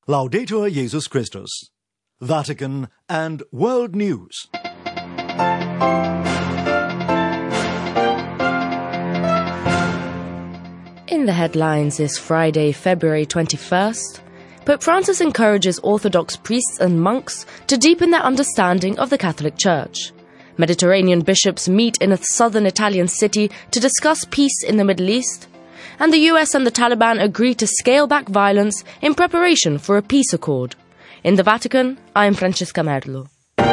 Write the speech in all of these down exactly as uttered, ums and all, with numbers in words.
Laudetur Jesus Christus. Vatican and World News. In the headlines this Friday, February twenty-first, Pope Francis encourages Orthodox priests and monks to deepen their understanding of the Catholic Church. Mediterranean bishops meet in a southern Italian city to discuss peace in the Middle East. And the U S and the Taliban agree to scale back violence in preparation for a peace accord. In the Vatican, I am Francesca Merlo.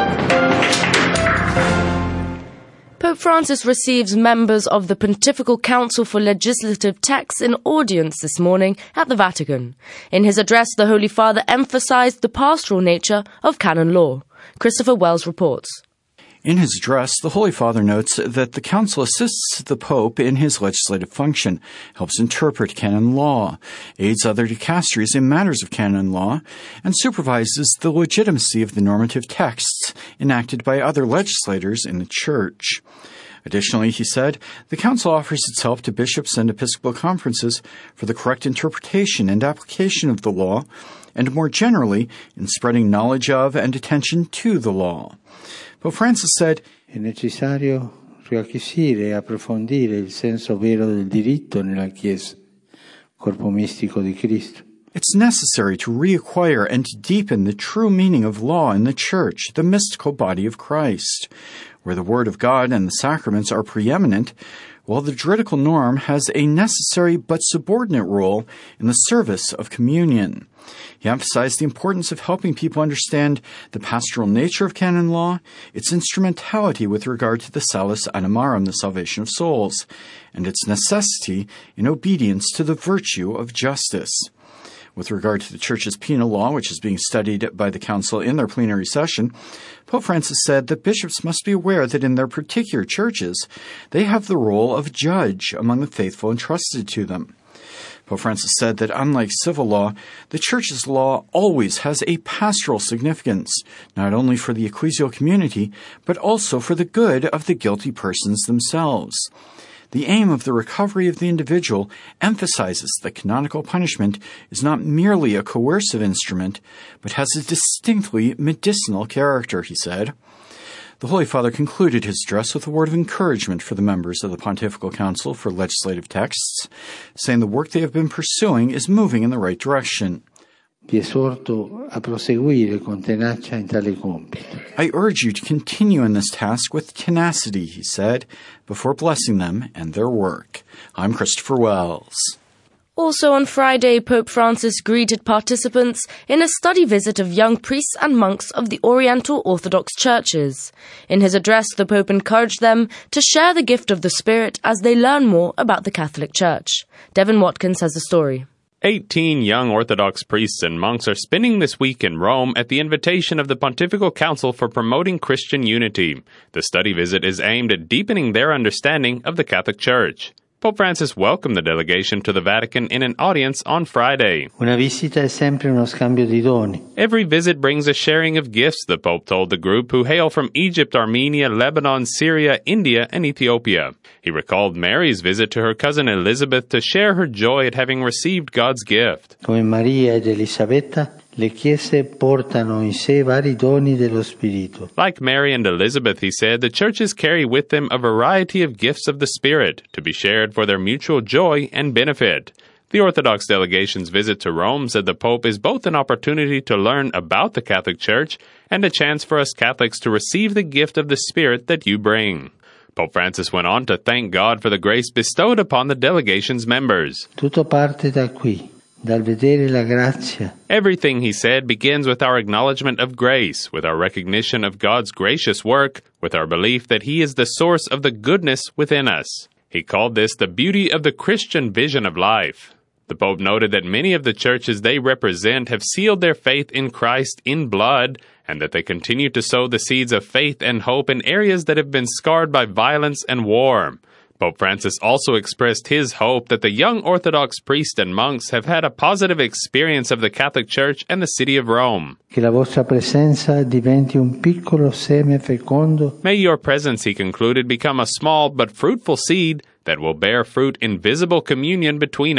Pope Francis receives members of the Pontifical Council for Legislative Texts in audience this morning at the Vatican. In his address, the Holy Father emphasized the pastoral nature of canon law. Christopher Wells reports. In his address, the Holy Father notes that the Council assists the Pope in his legislative function, helps interpret canon law, aids other dicasteries in matters of canon law, and supervises the legitimacy of the normative texts enacted by other legislators in the Church. Additionally, he said, the Council offers its help to bishops and episcopal conferences for the correct interpretation and application of the law, and more generally, in spreading knowledge of and attention to the law. Pope Francis said, È necessario riacquisire e approfondire il senso vero del diritto nella Chiesa, corpo mistico di Cristo. It's necessary to reacquire and to deepen the true meaning of law in the Church, the mystical body of Christ, where the Word of God and the sacraments are preeminent, while the juridical norm has a necessary but subordinate role in the service of communion. He emphasized the importance of helping people understand the pastoral nature of canon law, its instrumentality with regard to the salus animarum, the salvation of souls, and its necessity in obedience to the virtue of justice. With regard to the Church's penal law, which is being studied by the Council in their plenary session, Pope Francis said that bishops must be aware that in their particular churches, they have the role of judge among the faithful entrusted to them. Pope Francis said that unlike civil law, the Church's law always has a pastoral significance, not only for the ecclesial community, but also for the good of the guilty persons themselves. The aim of the recovery of the individual emphasizes that canonical punishment is not merely a coercive instrument, but has a distinctly medicinal character, he said. The Holy Father concluded his address with a word of encouragement for the members of the Pontifical Council for Legislative Texts, saying the work they have been pursuing is moving in the right direction. Vi esorto a proseguire con tenacia in tale compito. I urge you to continue in this task with tenacity, he said, before blessing them and their work. I'm Christopher Wells. Also on Friday, Pope Francis greeted participants in a study visit of young priests and monks of the Oriental Orthodox churches. In his address, the Pope encouraged them to share the gift of the Spirit as they learn more about the Catholic Church. Devin Watkins has the story. Eighteen young Orthodox priests and monks are spending this week in Rome at the invitation of the Pontifical Council for Promoting Christian Unity. The study visit is aimed at deepening their understanding of the Catholic Church. Pope Francis welcomed the delegation to the Vatican in an audience on Friday. Una visita è sempre uno scambio di doni. Every visit brings a sharing of gifts, the Pope told the group, who hail from Egypt, Armenia, Lebanon, Syria, India, and Ethiopia. He recalled Mary's visit to her cousin Elizabeth to share her joy at having received God's gift. Come Maria ed Elisabetta, le chiese portano in sé vari doni dello Spirito. Like Mary and Elizabeth, he said, the churches carry with them a variety of gifts of the Spirit to be shared for their mutual joy and benefit. The Orthodox delegation's visit to Rome, said the Pope, is both an opportunity to learn about the Catholic Church and a chance for us Catholics to receive the gift of the Spirit that you bring. Pope Francis went on to thank God for the grace bestowed upon the delegation's members. Tutto parte da qui. Dal vedere la grazia. Everything, he said, begins with our acknowledgement of grace, with our recognition of God's gracious work, with our belief that He is the source of the goodness within us. He called this the beauty of the Christian vision of life. The Pope noted that many of the churches they represent have sealed their faith in Christ in blood, and that they continue to sow the seeds of faith and hope in areas that have been scarred by violence and war. Pope Francis also expressed his hope that the young Orthodox priests and monks have had a positive experience of the Catholic Church and the city of Rome. Che la vostra presenza diventi un piccolo seme fecondo. May your presence, he concluded, become a small but fruitful seed that will bear fruit in visible communion between us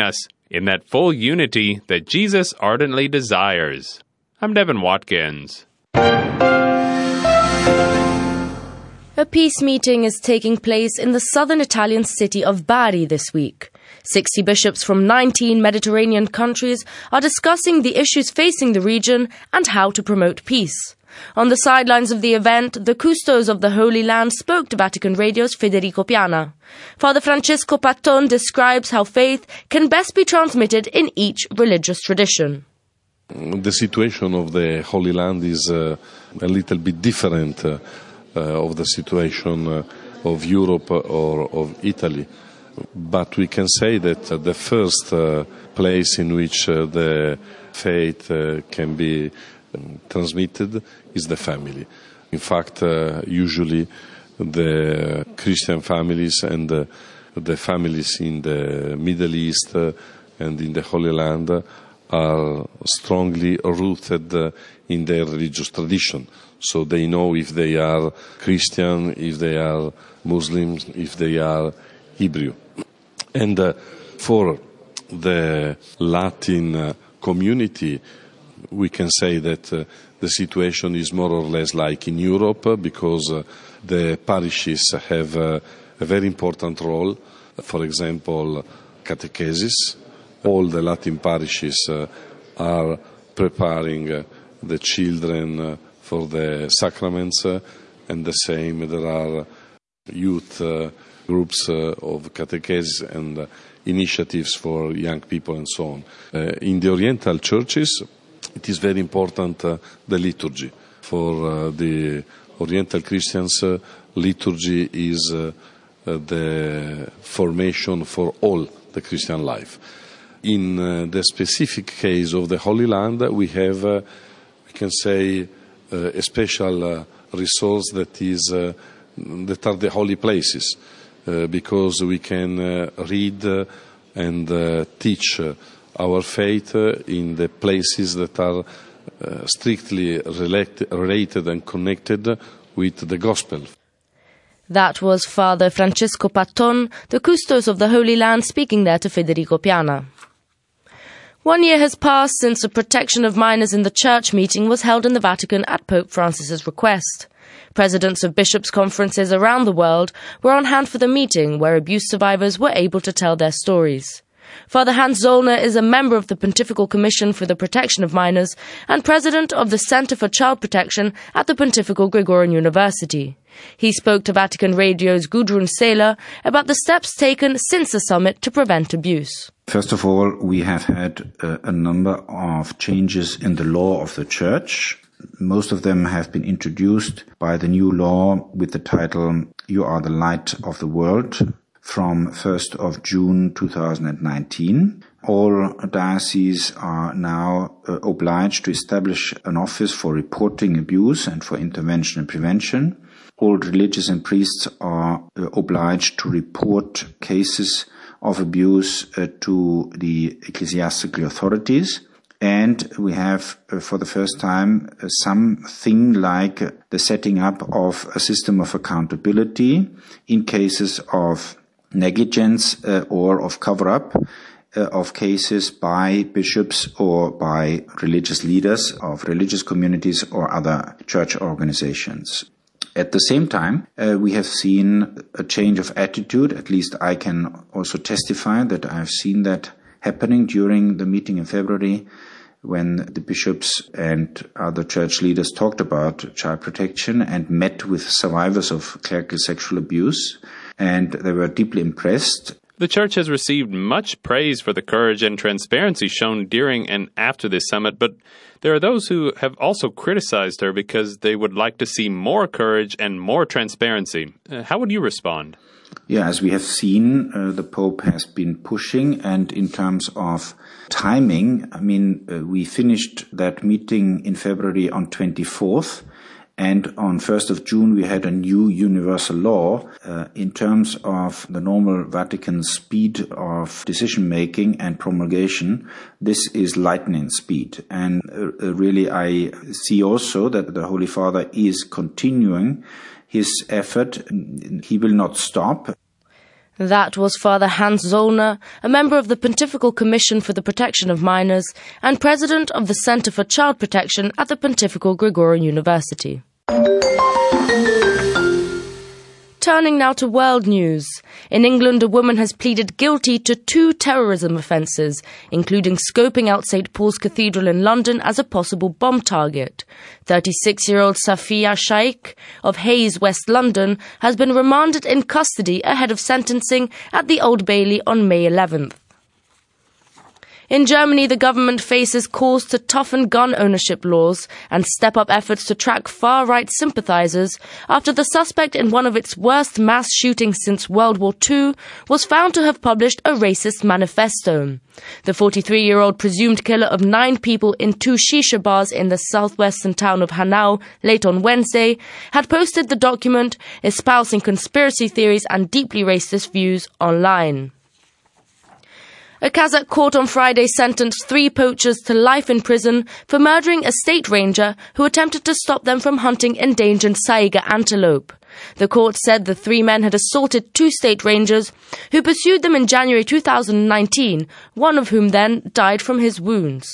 in that full unity that Jesus ardently desires. I'm Devin Watkins. A peace meeting is taking place in the southern Italian city of Bari this week. sixty bishops from nineteen Mediterranean countries are discussing the issues facing the region and how to promote peace. On the sidelines of the event, the custos of the Holy Land spoke to Vatican Radio's Federico Piana. Father Francesco Patton describes how faith can best be transmitted in each religious tradition. The situation of the Holy Land is uh, a little bit different uh, uh, of the situation uh, of Europe or of Italy. But we can say that uh, the first uh, place in which uh, the faith uh, can be um, transmitted is the family. In fact, uh, usually the Christian families and uh, the families in the Middle East uh, and in the Holy Land uh, are strongly rooted uh, in their religious tradition. So they know if they are Christian, if they are Muslims, if they are Hebrew. And uh, for the Latin uh, community, we can say that uh, the situation is more or less like in Europe uh, because uh, the parishes have uh, a very important role. For example, catechesis. All the Latin parishes uh, are preparing uh, the children uh, for the sacraments, uh, and the same there are youth uh, groups uh, of catechesis and uh, initiatives for young people and so on. Uh, in the Oriental churches, it is very important uh, the liturgy. For uh, the Oriental Christians, uh, liturgy is uh, uh, the formation for all the Christian life. In uh, the specific case of the Holy Land, we have, uh, we can say, uh, a special uh, resource that is uh, that are the holy places, uh, because we can uh, read uh, and uh, teach uh, our faith uh, in the places that are uh, strictly relate, related and connected with the Gospel. That was Father Francesco Patton, the custos of the Holy Land, speaking there to Federico Piana. One year has passed since the protection of minors in the church meeting was held in the Vatican at Pope Francis's request. Presidents of bishops' conferences around the world were on hand for the meeting, where abuse survivors were able to tell their stories. Father Hans Zollner is a member of the Pontifical Commission for the Protection of Minors and president of the Center for Child Protection at the Pontifical Gregorian University. He spoke to Vatican Radio's Gudrun Seeler about the steps taken since the summit to prevent abuse. First of all, we have had uh, a number of changes in the law of the Church. Most of them have been introduced by the new law with the title "You are the Light of the World" from first of June two thousand nineteen. All dioceses are now uh, obliged to establish an office for reporting abuse and for intervention and prevention. All religious and priests are uh, obliged to report cases of abuse uh, to the ecclesiastical authorities. And we have, uh, for the first time, uh, something like uh, the setting up of a system of accountability in cases of negligence uh, or of cover-up uh, of cases by bishops or by religious leaders of religious communities or other church organizations. At the same time, uh, we have seen a change of attitude. At least I can also testify that I have seen that happening during the meeting in February, when the bishops and other church leaders talked about child protection and met with survivors of clerical sexual abuse, and they were deeply impressed. The Church has received much praise for the courage and transparency shown during and after this summit, but there are those who have also criticized her because they would like to see more courage and more transparency. Uh, how would you respond? Yeah, as we have seen, uh, the Pope has been pushing, and in terms of timing, I mean, uh, we finished that meeting in February on twenty-fourth, and on first of June we had a new universal law. Uh, in terms of the normal Vatican speed of decision-making and promulgation, this is lightning speed. And uh, really I see also that the Holy Father is continuing his effort. He will not stop. That was Father Hans Zollner, a member of the Pontifical Commission for the Protection of Minors and president of the Center for Child Protection at the Pontifical Gregorian University. Turning now to world news. In England, a woman has pleaded guilty to two terrorism offences, including scoping out Saint Paul's Cathedral in London as a possible bomb target. thirty-six-year-old Safia Shaikh of Hayes, West London, has been remanded in custody ahead of sentencing at the Old Bailey on May eleventh. In Germany, the government faces calls to toughen gun ownership laws and step up efforts to track far-right sympathizers after the suspect in one of its worst mass shootings since World War Two was found to have published a racist manifesto. The forty-three-year-old presumed killer of nine people in two shisha bars in the southwestern town of Hanau late on Wednesday had posted the document espousing conspiracy theories and deeply racist views online. A Kazakh court on Friday sentenced three poachers to life in prison for murdering a state ranger who attempted to stop them from hunting endangered saiga antelope. The court said the three men had assaulted two state rangers who pursued them in January two thousand nineteen, one of whom then died from his wounds.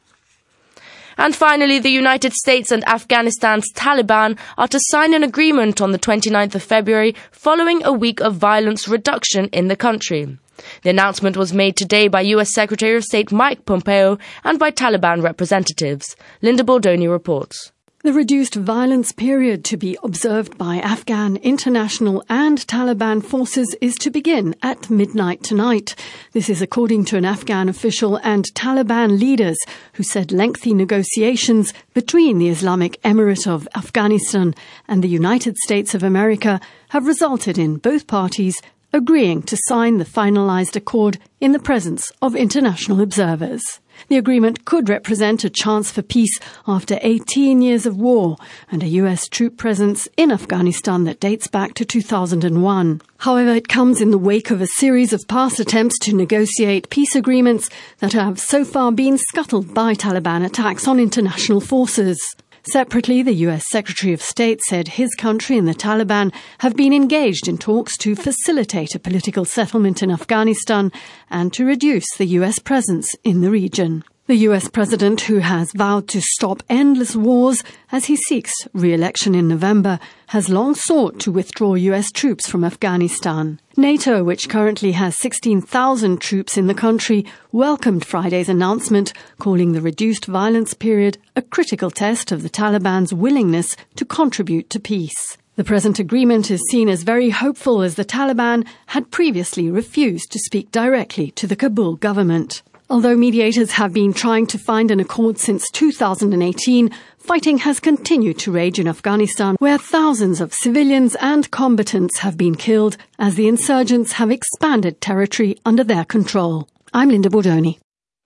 And finally, the United States and Afghanistan's Taliban are to sign an agreement on the twenty-ninth of February following a week of violence reduction in the country. The announcement was made today by U S Secretary of State Mike Pompeo and by Taliban representatives. Linda Bordoni reports. The reduced violence period to be observed by Afghan, international and Taliban forces is to begin at midnight tonight. This is according to an Afghan official and Taliban leaders who said lengthy negotiations between the Islamic Emirate of Afghanistan and the United States of America have resulted in both parties agreeing to sign the finalized accord in the presence of international observers. The agreement could represent a chance for peace after eighteen years of war and a U S troop presence in Afghanistan that dates back to two thousand one. However, it comes in the wake of a series of past attempts to negotiate peace agreements that have so far been scuttled by Taliban attacks on international forces. Separately, the U S Secretary of State said his country and the Taliban have been engaged in talks to facilitate a political settlement in Afghanistan and to reduce the U S presence in the region. The U S president, who has vowed to stop endless wars as he seeks re-election in November, has long sought to withdraw U S troops from Afghanistan. NATO, which currently has sixteen thousand troops in the country, welcomed Friday's announcement, calling the reduced violence period a critical test of the Taliban's willingness to contribute to peace. The present agreement is seen as very hopeful as the Taliban had previously refused to speak directly to the Kabul government. Although mediators have been trying to find an accord since two thousand eighteen, fighting has continued to rage in Afghanistan, where thousands of civilians and combatants have been killed as the insurgents have expanded territory under their control. I'm Linda Bordoni.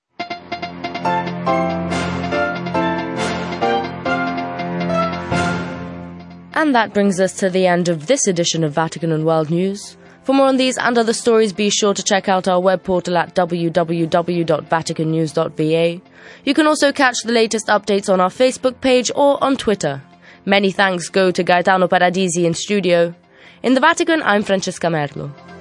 And that brings us to the end of this edition of Vatican and World News. For more on these and other stories, be sure to check out our web portal at w w w dot vatican news dot v a. You can also catch the latest updates on our Facebook page or on Twitter. Many thanks go to Gaetano Paradisi in studio. In the Vatican, I'm Francesca Merlo.